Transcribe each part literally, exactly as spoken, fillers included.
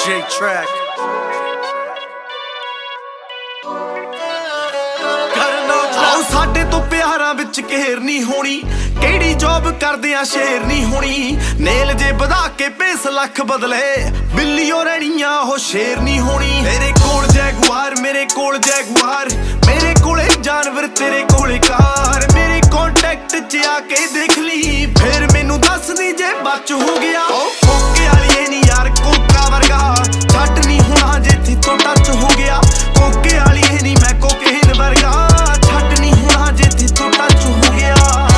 J track. ਸਾਡੇ ਤੋਂ ਪਿਆਰਾਂ ਵਿੱਚ ਘੇਰ ਨਹੀਂ ਹੋਣੀ, ਕਿਹੜੀ ਜੌਬ ਕਰਦੇ ਆ ਸ਼ੇਰ ਨਹੀਂ ਹੋਣੀ। ਨੇਲ ਜੇ ਵਧਾ ਕੇ ਪੇਸ ਲੱਖ ਬਦਲੇ, ਬਿੱਲੀਓ ਰਹਿਣੀਆਂ ਉਹ ਸ਼ੇਰ ਨਹੀਂ ਹੋਣੀ। ਤੇਰੇ ਕੋਲ ਜੈਗੁਆਰ, ਮੇਰੇ ਕੋਲ ਜੈਗੁਆਰ, ਮੇਰੇ ਕੋਲੇ ਜਾਨਵਰ ਤੇਰੇ ਕੋਲੇ ਕਾਰ। ਮੇਰੇ ਕੰਟੈਕਟ 'ਚ ਆ ਕੇ ਦੇਖ ਲਈ, ਫਿਰ ਮੈਨੂੰ ਦੱਸ ਦੀ ਜੇ ਬਚ ਹੋ ਗਿਆ। ਕੋਕੇ ਵਾਲੀ ਨਹੀਂ ਯਾਰ ਕੋਕਾ ਵਰਗਾ, ਛੱਡ ਨਹੀਂ ਹੋਣਾ ਜੇ ਥੋੜਾ ਟੱਚ ਹੋ ਗਿਆ। ਕੋਕੇ ਵਾਲੀ ਨਹੀਂ ਮੈਂ ਕੋਕੇਨ ਵਰਗਾ, ਛੱਡ ਨਹੀਂ ਹੋਣਾ ਜੇ ਥੋੜਾ ਟੱਚ ਹੋ ਗਿਆ।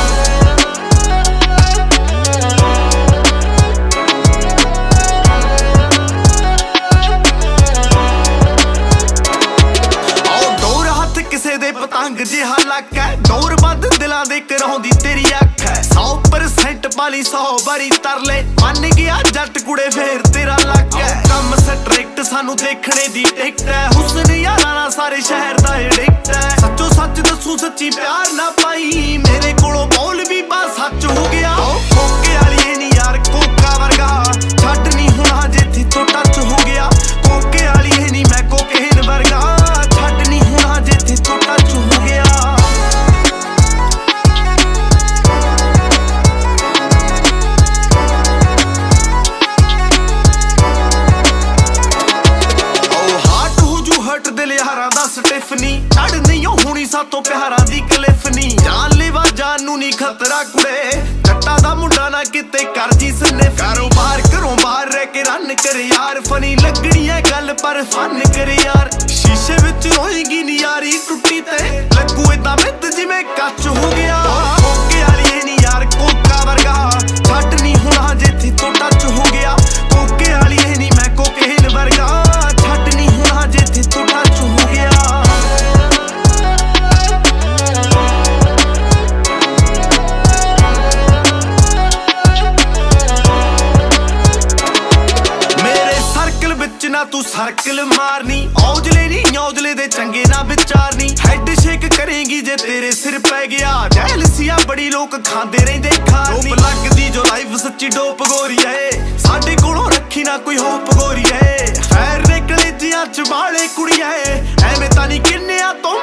ਦੇ ਪਤੰਗ ਜਿਹਾ ਲੱਕ ਹੈ, ਡੋਰ ਬੰਦ ਦਿਲਾਂ ਦੇ ਕਰਾਉਂਦੀ ਤੇਰੀ ਅੱਖ ਹੈ। ਸੌ ਪਰਸੈਂਟ ਪਾਲੀ ਸੌ ਵਾਰੀ ਤਰਲੇ, ਮੰਨ ਗਿਆ ਜੱਟ ਕੁੜੇ ਫੇਰ ਤੇਰਾ ਲੱਕ ਹੈ। ਕੰਮ ਸਟ੍ਰਿਕਟ ਸਾਨੂੰ ਦੇਖਣੇ ਦੀ ਟਿਕਟ ਹੈ, ਹੁਸਨ ਯਾਰਾਂ ਨਾਲ ਸਾਰੇ ਸ਼ਹਿਰ ਦਾ ਐਡਿਕਟ ਹੈ। ਸੱਚੋ ਸੱਚ ਦੱਸੂ ਸੱਚੀ ਪਿਆਰ ਨਾ ਪਾਈ, ਮੇਰੇ ਕੋਲੋਂ ਬੋਲ ਵੀ ਬਾ ਸੱਚ ਹੋ ਗਿਆ। ਕੋਕੇ ਵਾਲੀ ਨਹੀਂ ਯਾਰ ਕੋਕਾ ਵਰਗਾ, ਛੱਡ ਨਹੀਂ ਹੋਣਾ ਜੇ ਤੋਂ ਟੱਚ ਹੋ ਗਿਆ। ਕੋਕੇ ਵਾਲੀ ਨਹੀਂ ਮੈਂ ਕੋਕੇਨ ਵਰਗਾ, ਛੱਡ ਨਹੀਂ ਹੋਣਾ ਜੇ ਤੋਂ ਟੱਚ ਹੋ ਗਿਆ। ਦਿਲ ਯਾਰਾਂ ਦਾ ਸਟਿਫਨੀ, ਛੱਡ ਨਹੀਂ ਹੋਣੀ ਸਾਤੋਂ ਪਿਆਰਾਂ ਦੀ ਕਲਿਫ ਨੀ। ਜਾਨ ਲੈਵਾ ਜਾਨ ਨੂੰ ਨੀ ਖਤਰਾ ਕੁੜੇ, ਜੱਟਾਂ ਦਾ ਮੁੰਡਾ ਨਾ ਕਿਤੇ ਕਰ ਜੀ ਸਨਿਫ। ਕਾਰੋਬਾਰ ਘਰੋਂ ਬਾਹਰ ਰਹਿ ਕੇ ਰਨ ਕਰ ਯਾਰ, ਫਨੀ ਲੱਗਣੀ ਐ ਗੱਲ ਪਰ ਫਨ ਕਰ ਯਾਰ। ਸ਼ੀਸ਼ੇ ਵਿੱਚ ਰੋਏਗੀ ਨੀ ਯਾਰੀ ਟੁੱਟੀ ਤੇ, ਲੱਗੂ ਏਦਾਂ ਮਿੱਤ ਜਿਵੇਂ ਕੱਚ ਹੋ ਗਿਆ। ਕੋਕੇ ਵਾਲੀ ਨੀ ਯਾਰ ਕੋਕਾ ਵਰਗਾ, ਛੱਡ ਨਹੀਂ ਹੋਣਾ ਜੇ ਤੋਂ ਟੱਚ ਹੋ ਗਿਆ। ਕੋਕੇ ਵਾਲੀ ਨੀ ਮੈਂ ਕੋਕੇਨ ਵਰਗਾ, ਛੱਡ ਨਹੀਂ ਹੋਣਾ ਜੇ ਤੋਂ ਟੱਚ ਹੋ ਗਿਆ। ਮੇਰੇ ਸਰਕਲ ਵਿੱਚ ਨਾ ਤੂੰ ਸਰਕਲ ਮਾਰਨੀ, ਔਜਲੇ ਨਹੀਂ ਔਜਲੇ ਦੇ ਚੰਗੇ ਨਾ ਵਿਚਾਰਨੀ। ਹੈਡ ਸ਼ੇਕ ਕਰੇਗੀ ਜੇ ਤੇਰੇ ਸਿਰ ਪੈ ਗਿਆ, ਜੈਲਸੀਆਂ ਬੜੀ ਲੋਕ ਖਾਂਦੇ ਰਹਿੰਦੇ ਖਾਰਨੀ। ਡੋਪ ਲੱਗਦੀ ਜੋ ਲਾਈਫ ਸੱਚੀ ਡੋਪ ਗੋਰੀ ਏ, ਸਾਡੇ ਕੋਲੋਂ ਰੱਖੀ ਨਾ ਕੋਈ ਹੋਪ ਗੋਰੀ ਏ। ਫੈਰ ਨੇ ਕਲੇਜੀਆਂ ਚ ਵਾਲੇ ਕੁੜੀਏ, ਐਵੇਂ ਤਾਂ ਨਹੀਂ ਕਿੰਨਿਆਂ ਤੋਂ